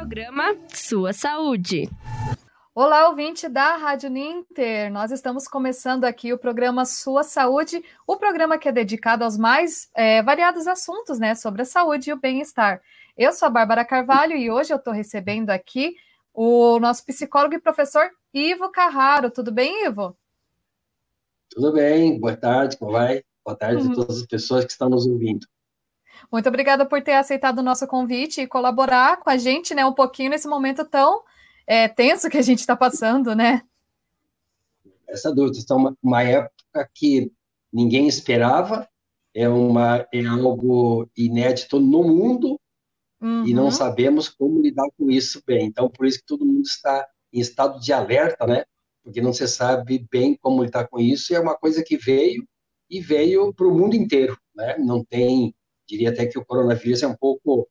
Programa Sua Saúde. Olá, ouvinte da Rádio Ninter. Nós estamos começando aqui o programa Sua Saúde, o programa que é dedicado aos mais variados assuntos, né, sobre a saúde e o bem-estar. Eu sou a Bárbara Carvalho e hoje eu estou recebendo aqui o nosso psicólogo e professor Ivo Carraro. Tudo bem, Ivo? Tudo bem, boa tarde, como vai? Boa tarde a todas as pessoas que estão nos ouvindo. Muito obrigada por ter aceitado o nosso convite e colaborar com a gente, né, um pouquinho nesse momento tão tenso que a gente está passando, né? Essa dúvida, está uma época que ninguém esperava, é algo inédito no mundo e não sabemos como lidar com isso bem. Então, por isso que todo mundo está em estado de alerta, né? Porque não se sabe bem como lidar com isso, e é uma coisa que veio para o mundo inteiro, né? Não tem, diria até que o coronavírus é um pouco,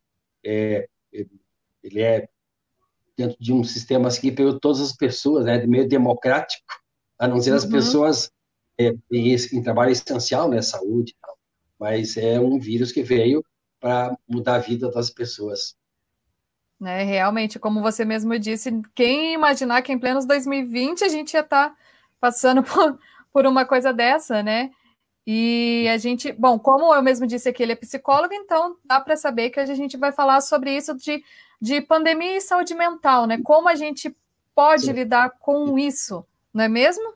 ele é dentro de um sistema assim, que pegou todas as pessoas, né? Meio democrático, a não ser as pessoas em trabalho essencial, né? Saúde e tal. Mas é um vírus que veio para mudar a vida das pessoas. Realmente, como você mesmo disse, quem imaginar que em plenos 2020 a gente ia estar passando por uma coisa dessa, né? E a gente, bom, como eu mesmo disse aqui, ele é psicólogo, então dá para saber que a gente vai falar sobre isso de pandemia e saúde mental, né? Como a gente pode lidar com isso, não é mesmo?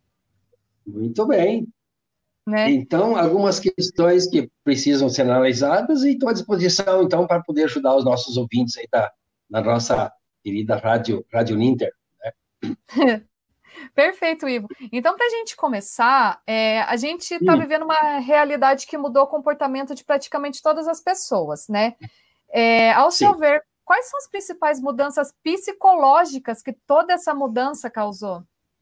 Muito bem. Né? Então, algumas questões que precisam ser analisadas e estou à disposição, então, para poder ajudar os nossos ouvintes aí na nossa querida Rádio Ninter. Né? Perfeito, Ivo. Então, para a gente começar, a gente está vivendo uma realidade que mudou o comportamento de praticamente todas as pessoas, né? Ao seu ver, quais são as principais mudanças psicológicas que toda essa mudança causou?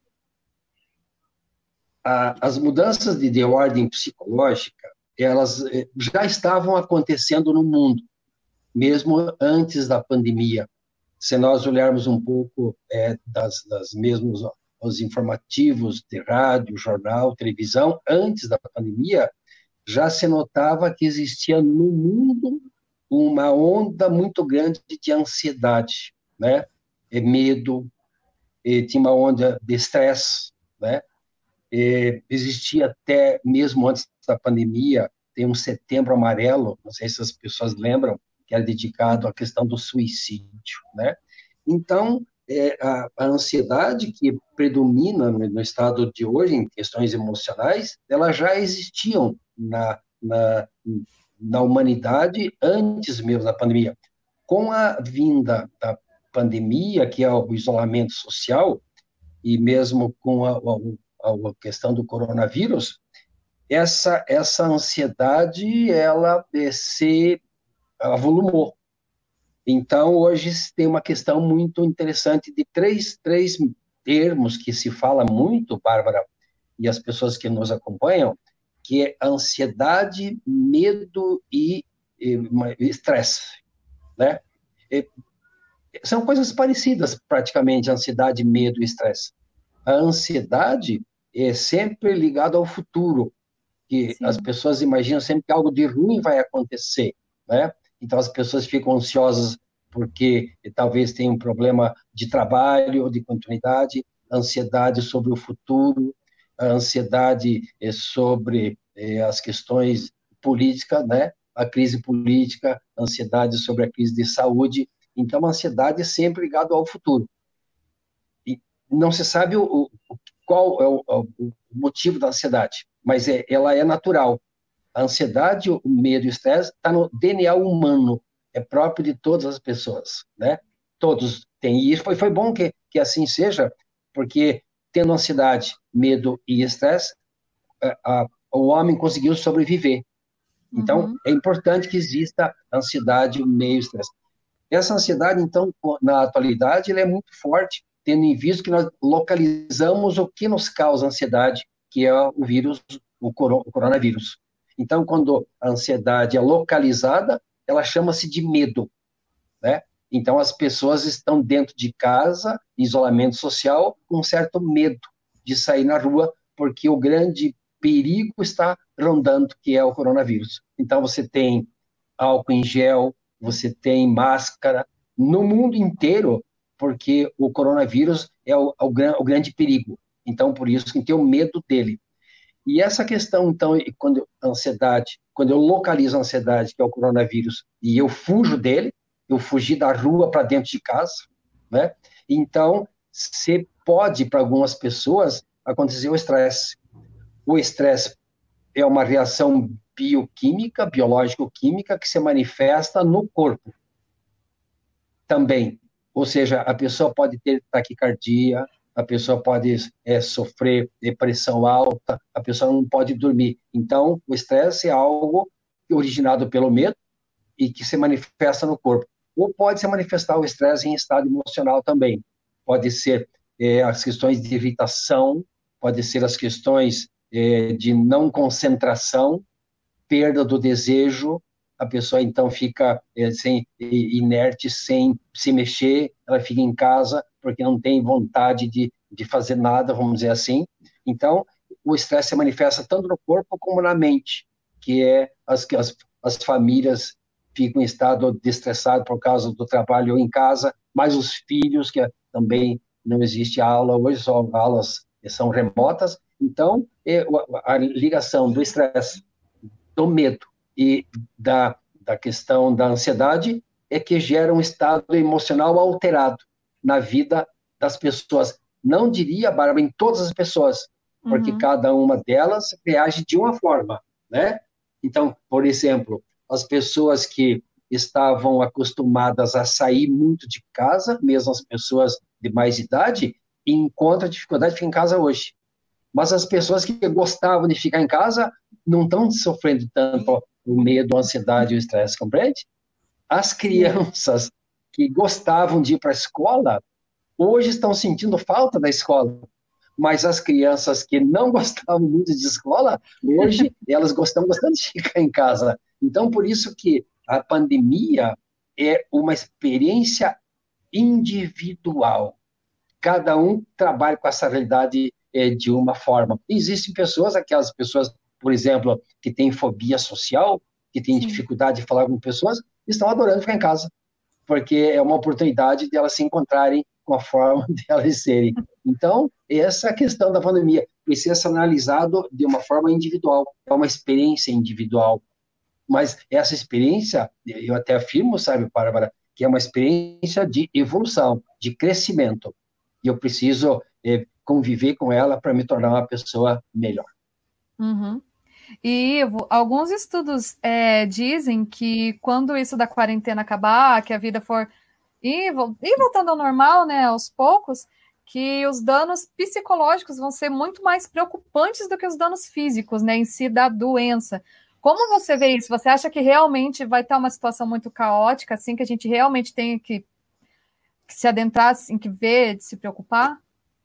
As mudanças de ordem psicológica, elas já estavam acontecendo no mundo, mesmo antes da pandemia. Se nós olharmos um pouco das mesmos os informativos de rádio, jornal, televisão, antes da pandemia, já se notava que existia no mundo uma onda muito grande de ansiedade, né? Medo, tinha uma onda de estresse, né? Existia até, mesmo antes da pandemia, tem um Setembro Amarelo, não sei se as pessoas lembram, que era dedicado à questão do suicídio, né? Então, a ansiedade que predomina no estado de hoje, em questões emocionais, elas já existiam na humanidade antes mesmo da pandemia. Com a vinda da pandemia, que é o isolamento social, e mesmo com a questão do coronavírus, essa ansiedade, ela se avolumou. Então, hoje tem uma questão muito interessante de três termos que se fala muito, Bárbara, e as pessoas que nos acompanham, que é ansiedade, medo e estresse, né? São coisas parecidas, praticamente, ansiedade, medo e estresse. A ansiedade é sempre ligada ao futuro, que as pessoas imaginam sempre que algo de ruim vai acontecer, né? Então, as pessoas ficam ansiosas porque talvez tenham um problema de trabalho ou de continuidade, ansiedade sobre o futuro, a ansiedade sobre as questões políticas, né? A crise política, ansiedade sobre a crise de saúde. Então, a ansiedade é sempre ligada ao futuro. E não se sabe qual é o motivo da ansiedade, mas ela é natural. A ansiedade, o medo e o estresse está no DNA humano, é próprio de todas as pessoas, né? Todos têm. E foi bom que assim seja, porque tendo ansiedade, medo e estresse, o homem conseguiu sobreviver. Então, é importante que exista ansiedade, medo e estresse. Essa ansiedade, então, na atualidade, ela é muito forte, tendo em vista que nós localizamos o que nos causa ansiedade, que é o vírus, o coronavírus. Então, quando a ansiedade é localizada, ela chama-se de medo, né? Então, as pessoas estão dentro de casa, isolamento social, com um certo medo de sair na rua, porque o grande perigo está rondando, que é o coronavírus. Então, você tem álcool em gel, você tem máscara, no mundo inteiro, porque o coronavírus é o grande perigo. Então, por isso que tem o medo dele. E essa questão, então, quando a ansiedade, quando eu localizo a ansiedade, que é o coronavírus, e eu fujo dele, eu fugi da rua para dentro de casa, né? Então, se pode, para algumas pessoas, acontecer o estresse. O estresse é uma reação bioquímica, biológico-química, que se manifesta no corpo também. Ou seja, a pessoa pode ter taquicardia, a pessoa pode sofrer pressão alta, a pessoa não pode dormir. Então, o estresse é algo originado pelo medo e que se manifesta no corpo. Ou pode se manifestar o estresse em estado emocional também. Pode ser as questões de irritação, pode ser as questões de não concentração, perda do desejo, a pessoa então fica inerte, sem se mexer, ela fica em casa porque não tem vontade de fazer nada, vamos dizer assim. Então, o estresse se manifesta tanto no corpo como na mente, que é as famílias ficam em estado de estressado por causa do trabalho em casa, mas os filhos, que também não existe aula hoje, só aulas são remotas. Então, a ligação do estresse, do medo e da questão da ansiedade é que gera um estado emocional alterado na vida das pessoas. Não diria, Bárbara, em todas as pessoas, porque cada uma delas reage de uma forma, né? Então, por exemplo, as pessoas que estavam acostumadas a sair muito de casa, mesmo as pessoas de mais idade, encontram dificuldade de ficar em casa hoje. Mas as pessoas que gostavam de ficar em casa não estão sofrendo tanto o medo, a ansiedade e o estresse, compreende? As crianças que gostavam de ir para a escola, hoje estão sentindo falta da escola. Mas as crianças que não gostavam muito de escola, hoje elas estão gostando de ficar em casa. Então, por isso que a pandemia é uma experiência individual. Cada um trabalha com essa realidade de uma forma. Existem pessoas, aquelas pessoas, por exemplo, que têm fobia social, que têm dificuldade de falar com pessoas, estão adorando ficar em casa, porque é uma oportunidade de elas se encontrarem com a forma de elas serem. Então, essa é a questão da pandemia, precisa ser analisado de uma forma individual, é uma experiência individual. Mas essa experiência, eu até afirmo, sabe, Bárbara, que é uma experiência de evolução, de crescimento. E eu preciso conviver com ela para me tornar uma pessoa melhor. E, Ivo, alguns estudos dizem que quando isso da quarentena acabar, que a vida for ir voltando ao normal, né, aos poucos, que os danos psicológicos vão ser muito mais preocupantes do que os danos físicos, né, em si da doença. Como você vê isso? Você acha que realmente vai estar uma situação muito caótica, assim, que a gente realmente tem que se adentrar, assim, que ver, de se preocupar?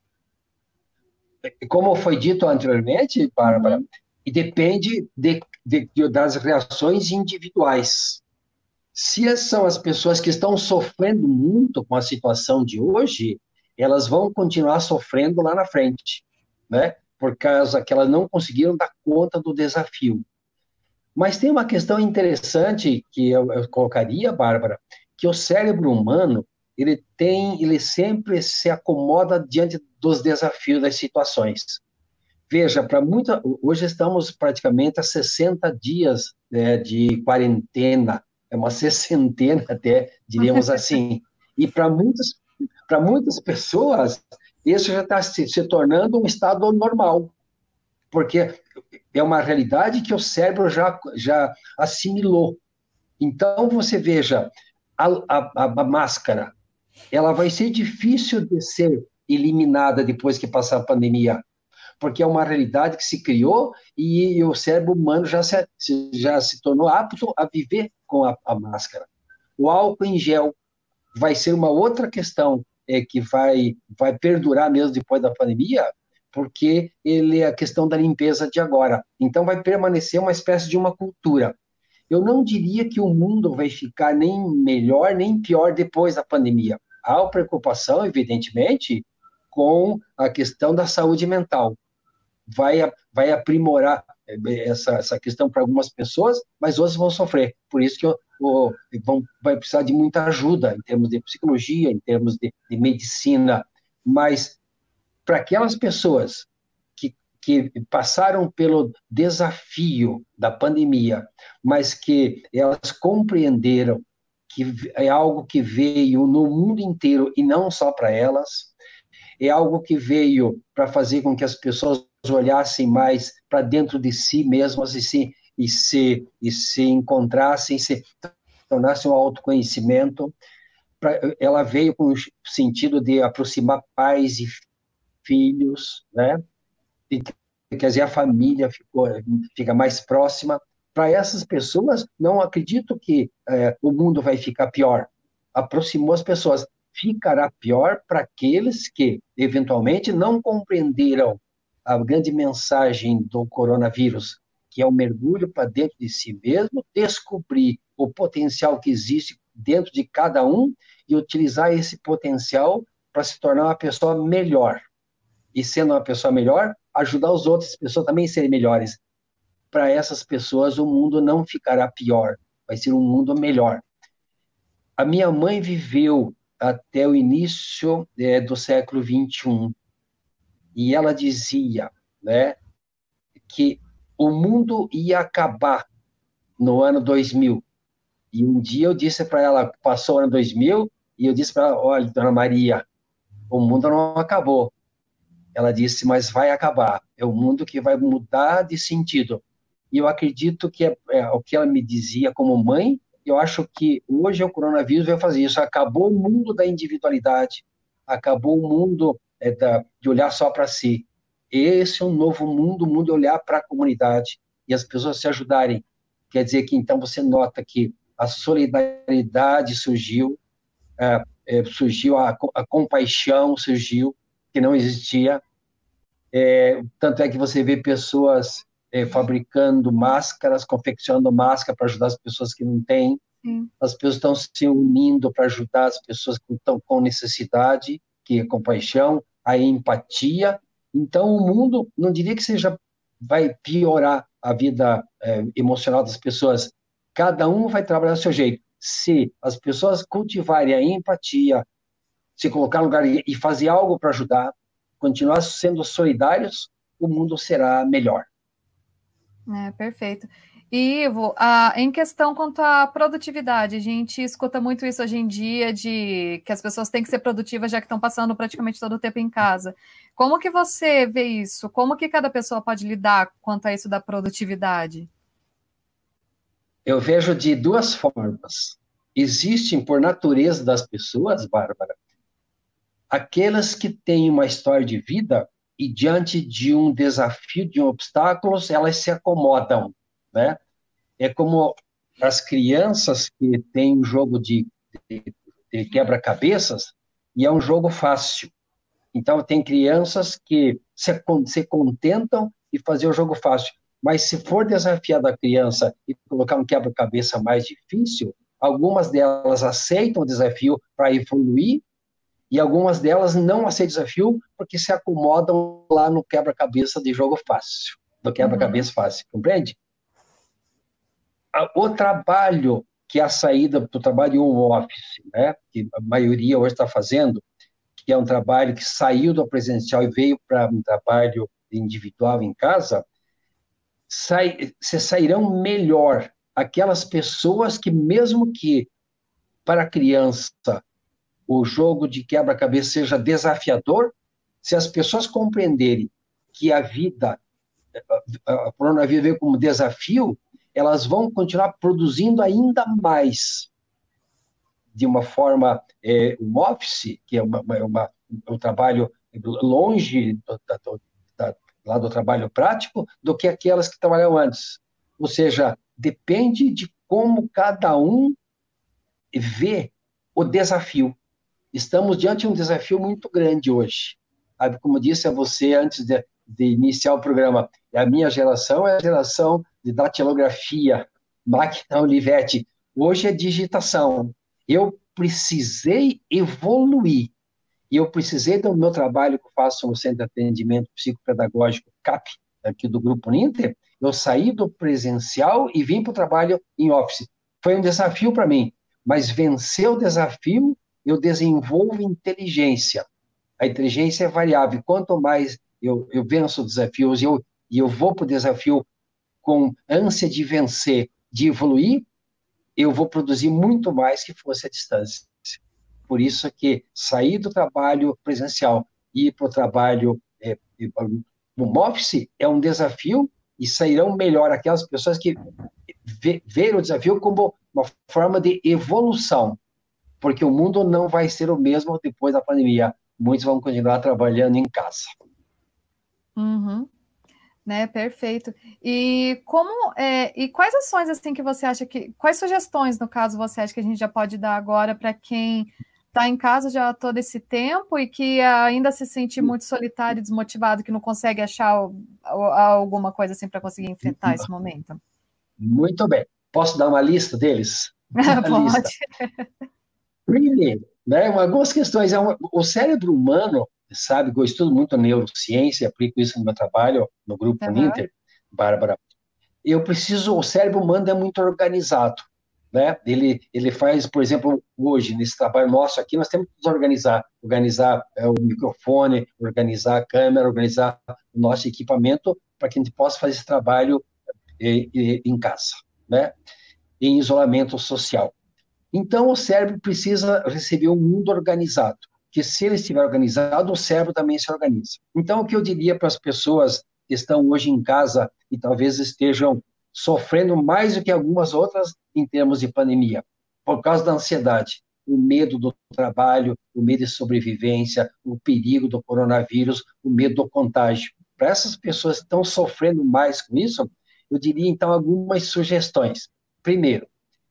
Como foi dito anteriormente, Bárbara, e depende das reações individuais. Se são as pessoas que estão sofrendo muito com a situação de hoje, elas vão continuar sofrendo lá na frente, né? Por causa que elas não conseguiram dar conta do desafio. Mas tem uma questão interessante que eu colocaria, Bárbara, que o cérebro humano, ele sempre se acomoda diante dos desafios das situações. Veja, hoje estamos praticamente a 60 dias de quarentena, é uma sessentena até, diríamos assim. E para muitas pessoas, isso já está se tornando um estado normal, porque é uma realidade que o cérebro já assimilou. Então, você veja, a máscara, ela vai ser difícil de ser eliminada depois que passar a pandemia, porque é uma realidade que se criou e o cérebro humano já se tornou apto a viver com a máscara. O álcool em gel vai ser uma outra questão que vai perdurar mesmo depois da pandemia, porque ele é a questão da limpeza de agora. Então vai permanecer uma espécie de uma cultura. Eu não diria que o mundo vai ficar nem melhor nem pior depois da pandemia. Há preocupação, evidentemente, com a questão da saúde mental. Vai aprimorar essa questão para algumas pessoas, mas outras vão sofrer. Por isso que vai precisar de muita ajuda em termos de psicologia, em termos de medicina, mas para aquelas pessoas que passaram pelo desafio da pandemia, mas que elas compreenderam que é algo que veio no mundo inteiro e não só para elas, é algo que veio para fazer com que as pessoas olhassem mais para dentro de si mesmas e se encontrassem, se tornassem um autoconhecimento. Ela veio com o sentido de aproximar pais e filhos, né? E, quer dizer, a família fica mais próxima. Para essas pessoas, não acredito que o mundo vai ficar pior. Aproximou as pessoas. Ficará pior para aqueles que, eventualmente, não compreenderam a grande mensagem do coronavírus, que é o mergulho para dentro de si mesmo, descobrir o potencial que existe dentro de cada um e utilizar esse potencial para se tornar uma pessoa melhor. E sendo uma pessoa melhor, ajudar as outras pessoas também a serem melhores. Para essas pessoas, o mundo não ficará pior, vai ser um mundo melhor. A minha mãe viveu até o início do século XXI, e ela dizia, né, que o mundo ia acabar no ano 2000. E um dia eu disse para ela, passou o ano 2000, e eu disse para ela, olha, dona Maria, o mundo não acabou. Ela disse, mas vai acabar. É o mundo que vai mudar de sentido. E eu acredito que é o que ela me dizia como mãe. Eu acho que hoje o coronavírus vai fazer isso. Acabou o mundo da individualidade, acabou o mundo de olhar só para si. Esse é um novo mundo, o mundo de olhar para a comunidade e as pessoas se ajudarem. Quer dizer que, então, você nota que a solidariedade surgiu, surgiu a compaixão, surgiu, que não existia. Tanto é que você vê pessoas fabricando máscaras, confeccionando máscara para ajudar as pessoas que não têm. Sim. As pessoas estão se unindo para ajudar as pessoas que estão com necessidade, que é compaixão, a empatia. Então, o mundo, não diria que vai piorar a vida emocional das pessoas. Cada um vai trabalhar do seu jeito. Se as pessoas cultivarem a empatia, se colocar no lugar e fazer algo para ajudar, continuar sendo solidários, o mundo será melhor. Perfeito. E, Ivo, em questão quanto à produtividade, a gente escuta muito isso hoje em dia, de que as pessoas têm que ser produtivas, já que estão passando praticamente todo o tempo em casa. Como que você vê isso? Como que cada pessoa pode lidar quanto a isso da produtividade? Eu vejo de duas formas. Existem, por natureza das pessoas, Bárbara, aquelas que têm uma história de vida e, diante de um desafio, de um obstáculo, elas se acomodam, né? É como as crianças que têm um jogo de quebra-cabeças e é um jogo fácil. Então, tem crianças que se contentam e fazer o jogo fácil. Mas se for desafiar a criança e colocar um quebra-cabeça mais difícil, algumas delas aceitam o desafio para evoluir e algumas delas não aceitam o desafio porque se acomodam lá no quebra-cabeça de jogo fácil, do quebra-cabeça fácil, compreende? O trabalho, que é a saída do trabalho home office, né, que a maioria hoje está fazendo, que é um trabalho que saiu do presencial e veio para um trabalho individual em casa, sairão melhor aquelas pessoas que, mesmo que para a criança o jogo de quebra-cabeça seja desafiador, se as pessoas compreenderem que a vida, a coronavírus veio como desafio, elas vão continuar produzindo ainda mais de uma forma um office, que é um trabalho longe lá do trabalho prático, do que aquelas que trabalham antes. Ou seja, depende de como cada um vê o desafio. Estamos diante de um desafio muito grande hoje. Como disse a você antes de iniciar o programa, a minha geração é a geração de datilografia, máquina Olivetti. Hoje é digitação. Eu precisei evoluir. E eu precisei do meu trabalho que eu faço no Centro de Atendimento Psicopedagógico CAP, aqui do Grupo Ninter, eu saí do presencial e vim para o trabalho em office. Foi um desafio para mim, mas vencer o desafio, eu desenvolvo inteligência. A inteligência é variável. Quanto mais eu venço desafios e eu vou para o desafio com ânsia de vencer, de evoluir, eu vou produzir muito mais que fosse a distância. Por isso que sair do trabalho presencial e ir para o trabalho home office é um desafio e sairão melhor aquelas pessoas que verem o desafio como uma forma de evolução, porque o mundo não vai ser o mesmo depois da pandemia. Muitos vão continuar trabalhando em casa. Uhum. Né, perfeito. E quais ações assim que você acha quais sugestões, no caso, você acha que a gente já pode dar agora para quem está em casa já todo esse tempo e que ainda se sente muito solitário, desmotivado, que não consegue achar alguma coisa assim para conseguir enfrentar esse momento? Muito bem. Posso dar uma lista deles? Uma Pode. lista. Primeiro, né, algumas questões. O cérebro humano, sabe, eu estudo muito neurociência, aplico isso no meu trabalho, no Grupo Ninter, Bárbara. O cérebro humano é muito organizado, né? Ele faz, por exemplo, hoje, nesse trabalho nosso aqui, nós temos que nos organizar o microfone, organizar a câmera, organizar o nosso equipamento para que a gente possa fazer esse trabalho em casa, né? Em isolamento social. Então, o cérebro precisa receber um mundo organizado, que se ele estiver organizado, o cérebro também se organiza. Então, o que eu diria para as pessoas que estão hoje em casa e talvez estejam sofrendo mais do que algumas outras em termos de pandemia, por causa da ansiedade, o medo do trabalho, o medo de sobrevivência, o perigo do coronavírus, o medo do contágio. Para essas pessoas que estão sofrendo mais com isso, eu diria, então, algumas sugestões. Primeiro,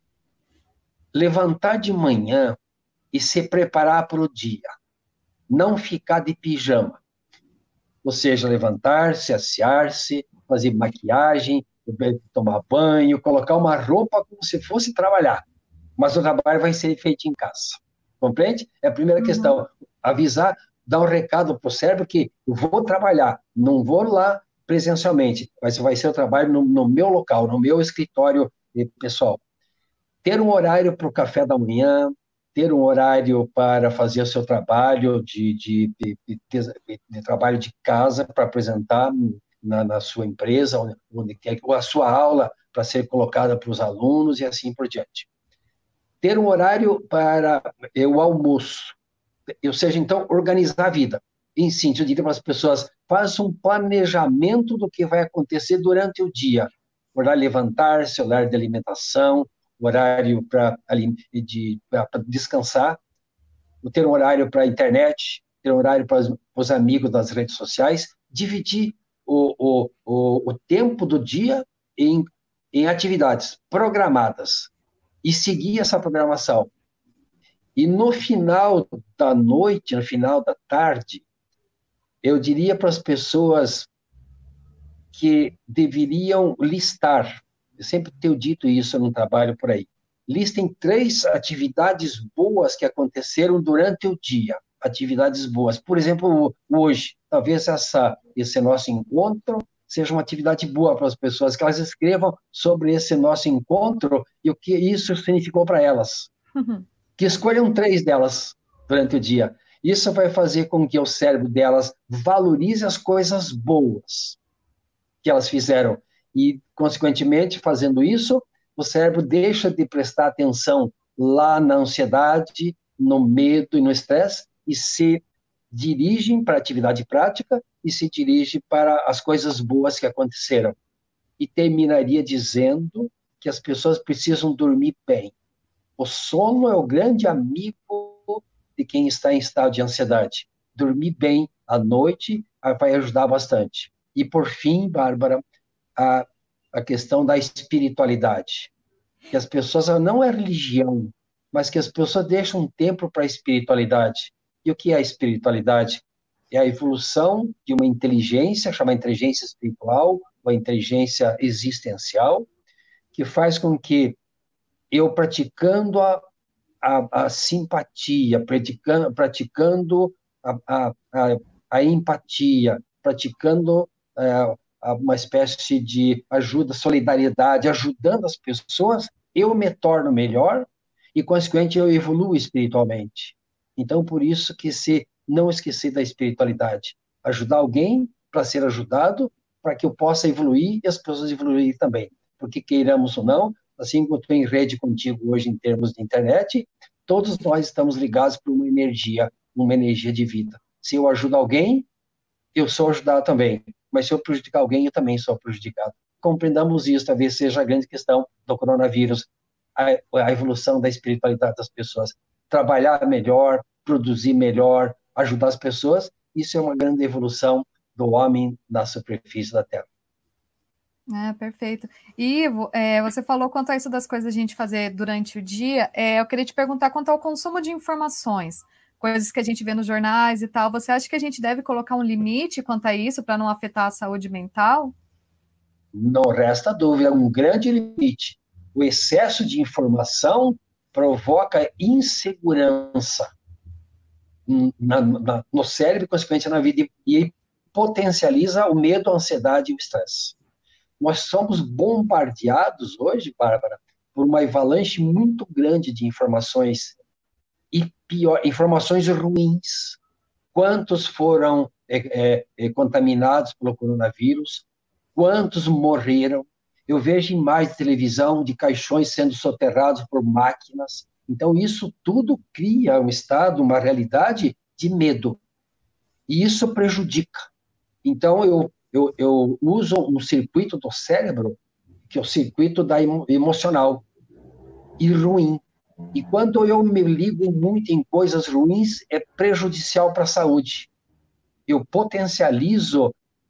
levantar de manhã e se preparar para o dia. Não ficar de pijama. Ou seja, levantar-se, assear-se, fazer maquiagem, tomar banho, colocar uma roupa como se fosse trabalhar. Mas o trabalho vai ser feito em casa. Compreende? É a primeira questão. Avisar, dar um recado para o cérebro que eu vou trabalhar, não vou lá presencialmente, mas vai ser o trabalho no meu local, no meu escritório pessoal. Ter um horário para o café da manhã, ter um horário para fazer o seu trabalho de trabalho de casa para apresentar na sua empresa, onde quer, ou a sua aula para ser colocada para os alunos e assim por diante. Ter um horário para o almoço, ou seja, então, organizar a vida. Em síntese, eu diria para as pessoas, faça um planejamento do que vai acontecer durante o dia. Horário de levantar-se, horário de alimentação, horário para descansar, ter um horário para a internet, ter um horário para os amigos das redes sociais, dividir o tempo do dia em atividades programadas e seguir essa programação. E no final da noite, no final da tarde, eu diria para as pessoas que deveriam listar, eu sempre tenho dito isso no trabalho por aí, listem 3 atividades boas que aconteceram durante o dia, atividades boas. Por exemplo, hoje, talvez esse nosso encontro seja uma atividade boa para as pessoas, que elas escrevam sobre esse nosso encontro e o que isso significou para elas. Que escolham 3 delas durante o dia. Isso vai fazer com que o cérebro delas valorize as coisas boas que elas fizeram. E, consequentemente, fazendo isso, o cérebro deixa de prestar atenção lá na ansiedade, no medo e no estresse e se dirige para a atividade prática e se dirige para as coisas boas que aconteceram. E terminaria dizendo que as pessoas precisam dormir bem. O sono é o grande amigo de quem está em estado de ansiedade. Dormir bem à noite vai ajudar bastante. E, por fim, Bárbara, a questão da espiritualidade. Que as pessoas, não é religião, mas que as pessoas deixam um tempo para a espiritualidade. E o que é a espiritualidade? É a evolução de uma inteligência, chamada inteligência espiritual, ou inteligência existencial, que faz com que eu praticando a simpatia, praticando a empatia, praticando uma espécie de ajuda, solidariedade, ajudando as pessoas, eu me torno melhor e, consequentemente, eu evoluo espiritualmente. Então, por isso que se não esquecer da espiritualidade. Ajudar alguém para ser ajudado, para que eu possa evoluir e as pessoas evoluírem também. Porque queiramos ou não, assim como eu estou em rede contigo hoje em termos de internet, todos nós estamos ligados por uma energia de vida. Se eu ajudo alguém, eu sou ajudado também. Mas se eu prejudicar alguém, eu também sou prejudicado. Compreendamos isso, talvez seja a grande questão do coronavírus, a evolução da espiritualidade das pessoas. Trabalhar melhor, produzir melhor, ajudar as pessoas, isso é uma grande evolução do homem na superfície da Terra. Perfeito. E Ivo, você falou quanto a isso das coisas a gente fazer durante o dia, eu queria te perguntar quanto ao consumo de informações, coisas que a gente vê nos jornais e tal, você acha que a gente deve colocar um limite quanto a isso para não afetar a saúde mental? Não resta dúvida, um grande limite. O excesso de informação provoca insegurança no cérebro, consequentemente na vida, e potencializa o medo, a ansiedade e o estresse. Nós somos bombardeados hoje, Bárbara, por uma avalanche muito grande de informações, e informações ruins. Quantos foram contaminados pelo coronavírus? Quantos morreram? Eu vejo imagens de televisão de caixões sendo soterrados por máquinas. Então, isso tudo cria um estado, uma realidade de medo. E isso prejudica. Então, eu uso um circuito do cérebro, que é o circuito emocional, e ruim. E quando eu me ligo muito em coisas ruins, é prejudicial para a saúde. Eu potencializo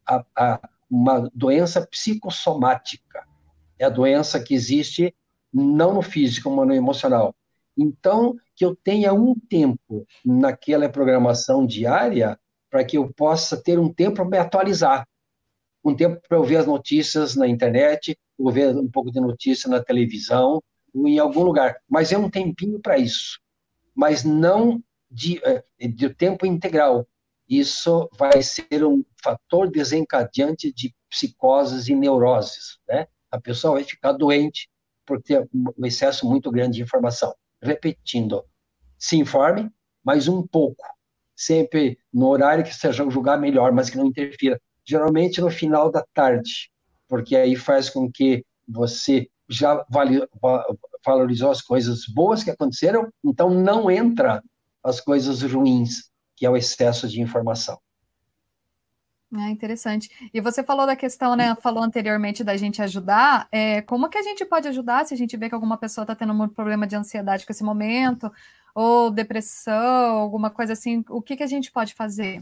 uma doença psicossomática. É a doença que existe não no físico, mas no emocional. Então, que eu tenha um tempo naquela programação diária para que eu possa ter um tempo para me atualizar. Um tempo para eu ver as notícias na internet, ou ver um pouco de notícia na televisão, ou em algum lugar. Mas é um tempinho para isso. Mas não de tempo integral. Isso vai ser um fator desencadeante de psicoses e neuroses, né? A pessoa vai ficar doente por ter um excesso muito grande de informação. Repetindo, se informe, mas um pouco. Sempre no horário que seja julgar melhor, mas que não interfira. Geralmente no final da tarde, porque aí faz com que você já valorizou as coisas boas que aconteceram, então não entra as coisas ruins, que é o excesso de informação. Interessante. E você falou da questão, né? Falou anteriormente da gente ajudar. Como que a gente pode ajudar se a gente vê que alguma pessoa está tendo um problema de ansiedade com esse momento, ou depressão, alguma coisa assim? O que a gente pode fazer?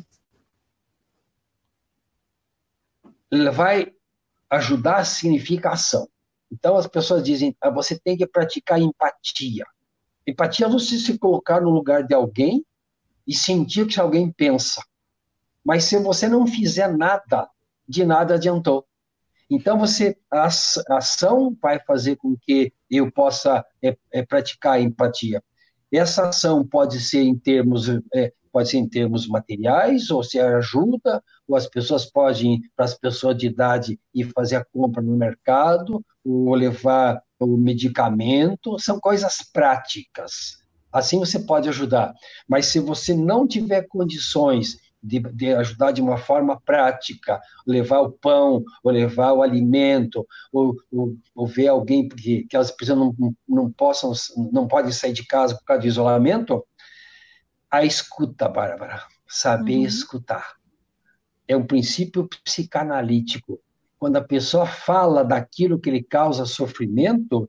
Vai ajudar significa ação. Então as pessoas dizem, você tem que praticar empatia. Empatia é você se colocar no lugar de alguém e sentir o que alguém pensa. Mas se você não fizer nada, de nada adiantou. Então, a ação vai fazer com que eu possa praticar a empatia. Essa ação pode ser em termos materiais, ou se ajuda, ou as pessoas podem, para as pessoas de idade, ir fazer a compra no mercado, ou levar o medicamento, são coisas práticas. Assim você pode ajudar. Mas se você não tiver condições de ajudar de uma forma prática, levar o pão, ou levar o alimento, ou ver alguém que as pessoas não podem sair de casa por causa do isolamento, a escuta, Bárbara, saber escutar. É um princípio psicanalítico. Quando a pessoa fala daquilo que lhe causa sofrimento,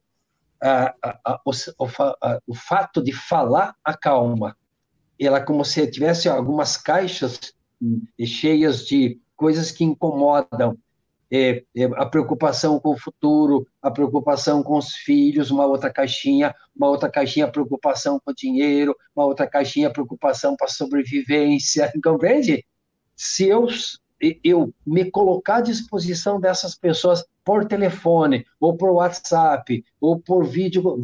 o fato de falar acalma. Ela como se tivesse algumas caixas cheias de coisas que incomodam. A preocupação com o futuro, a preocupação com os filhos, uma outra caixinha a preocupação com o dinheiro, uma outra caixinha a preocupação para a sobrevivência, compreende? Se eu me colocar à disposição dessas pessoas por telefone, ou por WhatsApp, ou por vídeo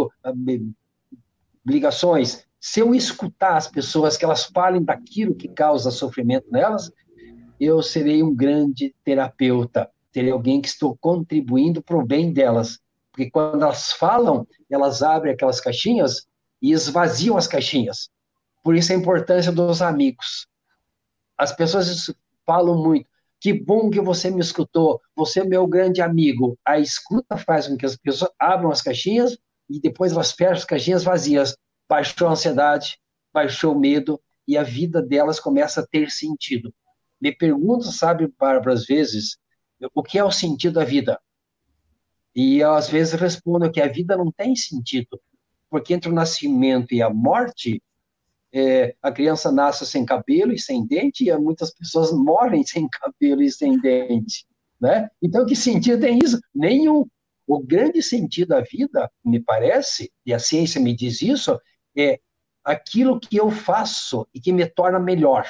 ligações, se eu escutar as pessoas, que elas falem daquilo que causa sofrimento nelas, eu serei um grande terapeuta, terei alguém que estou contribuindo para o bem delas. Porque quando elas falam, elas abrem aquelas caixinhas e esvaziam as caixinhas. Por isso a importância dos amigos. As pessoas falam muito, que bom que você me escutou, você é meu grande amigo. A escuta faz com que as pessoas abram as caixinhas e depois elas fecham as caixinhas vazias. Baixou a ansiedade, baixou o medo e a vida delas começa a ter sentido. Me pergunto, sabe, Bárbara, às vezes, o que é o sentido da vida? E eu, às vezes, respondo que a vida não tem sentido, porque entre o nascimento e a morte, a criança nasce sem cabelo e sem dente, e muitas pessoas morrem sem cabelo e sem dente, né? Então, que sentido tem isso? Nenhum. O grande sentido da vida, me parece, e a ciência me diz isso, é aquilo que eu faço e que me torna melhor.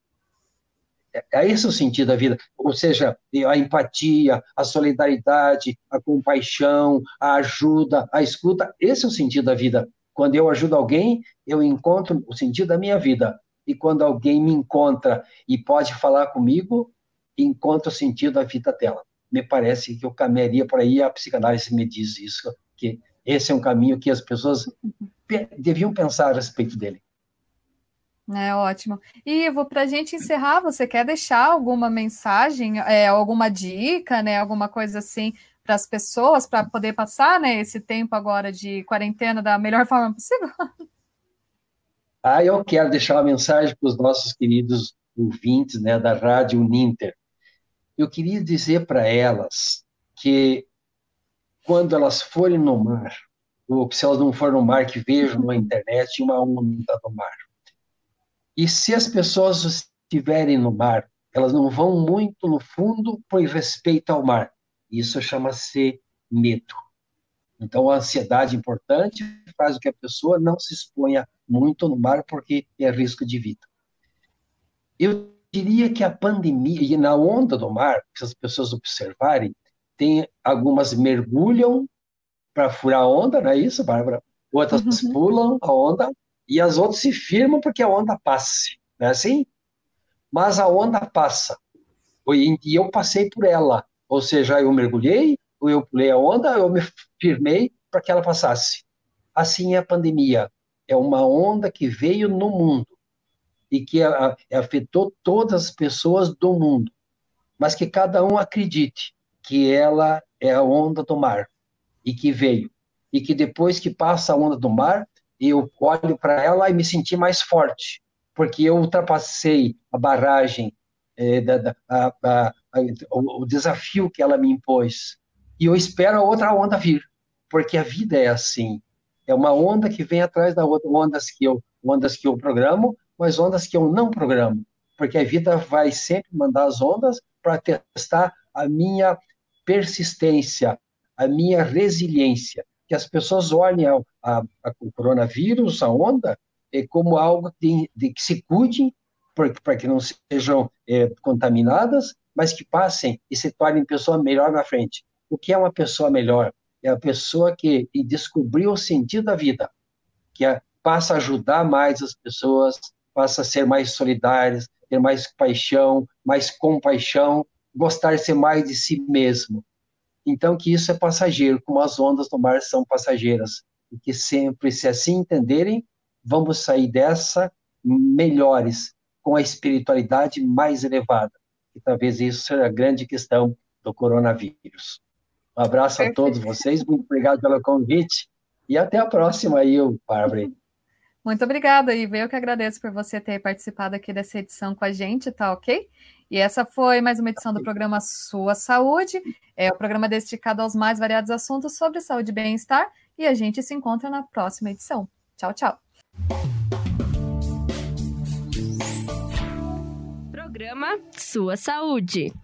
É esse o sentido da vida, ou seja, a empatia, a solidariedade, a compaixão, a ajuda, a escuta, esse é o sentido da vida. Quando eu ajudo alguém, eu encontro o sentido da minha vida. E quando alguém me encontra e pode falar comigo, encontro o sentido da vida dela. Me parece que eu caminharia por aí, a psicanálise me diz isso, que esse é um caminho que as pessoas deviam pensar a respeito dele. É ótimo. E Ivo, para a gente encerrar, você quer deixar alguma mensagem, alguma dica, né, alguma coisa assim para as pessoas, para poder passar, né, esse tempo agora de quarentena da melhor forma possível? Eu quero deixar uma mensagem para os nossos queridos ouvintes, né, da Rádio Uninter. Eu queria dizer para elas que quando elas forem no mar, ou se elas não forem no mar, que vejam na internet uma onda no mar. E se as pessoas estiverem no mar, elas não vão muito no fundo por respeito ao mar. Isso chama-se medo. Então, a ansiedade importante faz com que a pessoa não se exponha muito no mar porque é risco de vida. Eu diria que a pandemia, e na onda do mar, se as pessoas observarem, tem algumas mergulham para furar a onda, não é isso, Bárbara? Outras pulam a onda e as outras se firmam porque a onda passe. Não é assim? Mas a onda passa. E eu passei por ela. Ou seja, eu mergulhei, ou eu pulei a onda, eu me firmei para que ela passasse. Assim é a pandemia. É uma onda que veio no mundo e que afetou todas as pessoas do mundo. Mas que cada um acredite que ela é a onda do mar e que veio. E que depois que passa a onda do mar, eu olho para ela e me senti mais forte, porque eu ultrapassei a barragem, o desafio que ela me impôs. E eu espero a outra onda vir, porque a vida é assim. É uma onda que vem atrás da outra, ondas que eu programo, mas ondas que eu não programo, porque a vida vai sempre mandar as ondas para testar a minha persistência, a minha resiliência. Que as pessoas olhem o coronavírus, a onda, como algo de que se cuide, para que não sejam contaminadas, mas que passem e se tornem pessoa melhor na frente. O que é uma pessoa melhor? É a pessoa que descobriu o sentido da vida, que passa a ajudar mais as pessoas, passa a ser mais solidárias, ter mais paixão, mais compaixão, gostar-se mais de si mesmo. Então, que isso é passageiro, como as ondas do mar são passageiras. E que sempre, se assim entenderem, vamos sair dessa melhores, com a espiritualidade mais elevada. E talvez isso seja a grande questão do coronavírus. Um abraço a todos vocês, muito obrigado pelo convite, e até a próxima aí, Bárbara. Muito obrigada, Ivo. Eu que agradeço por você ter participado aqui dessa edição com a gente, tá ok? E essa foi mais uma edição do programa Sua Saúde, o programa dedicado aos mais variados assuntos sobre saúde e bem-estar, e a gente se encontra na próxima edição. Tchau, tchau. Programa Sua Saúde.